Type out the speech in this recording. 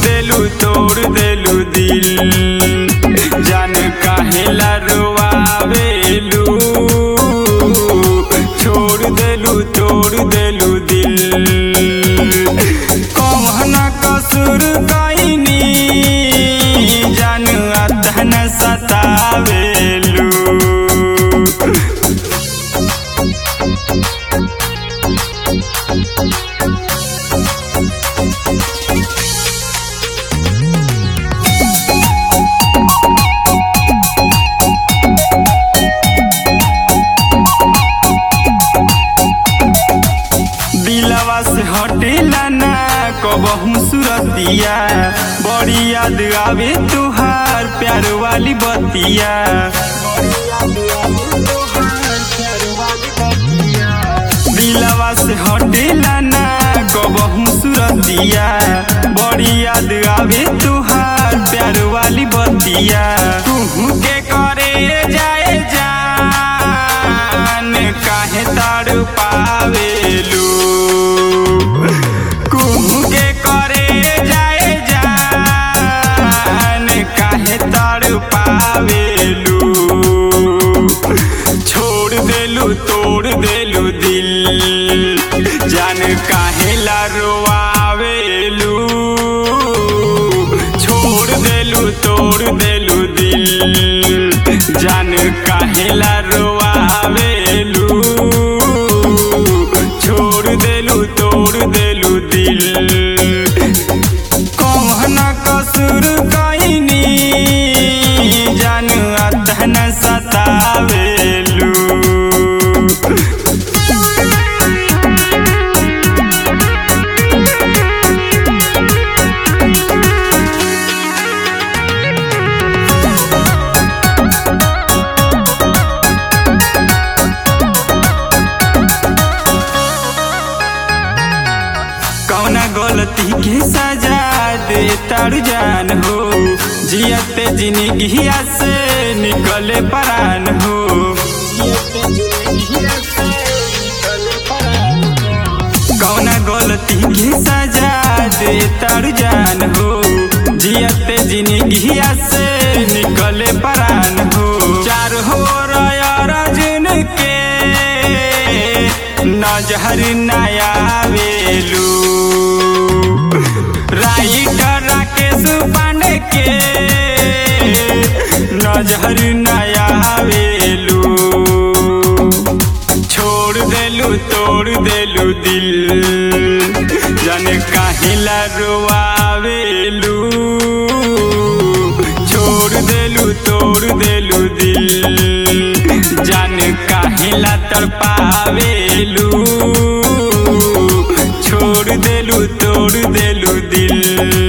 तोड़ देलू दिल जान काहेला रोआवेलू तोड़ देलू दिल कौन कसूर कइनी जान अतन सतावेलू दिलवा से हटेला ना कबहू सुरतिया बड़ी याद आवे तुहार प्यार वाली बतिया दिलवा से हटेला ना कबहू सुरतिया बड़ी याद आवे तुहार प्यार वाली बतिया तू के करे जाए जान काहे ताड़ पावेलू तोड़ देलू दिल जान काहेला रोआवेलू तोड़ देलू दिल जान काहेला रोआवेलू तोड़ देलू दिल कौन कसूर कइनी जान अतन सतावेलू कौना गलती के सजा दे तारू जान हो जियते जिंदगिया से निकले परान हो कौना गलती के सजा दे तारू जान हो जियते जिंदगिया से निकले परान हो चार हो रजन के नजर नयावेलू राइटर राकेश पांडे के नजर नयावेलू तोड़ देलू दिल जान काहेला रोआवेलू तोड़ देलू दिल जान काहेला तड़पावेलू तोड़ देलू दिल।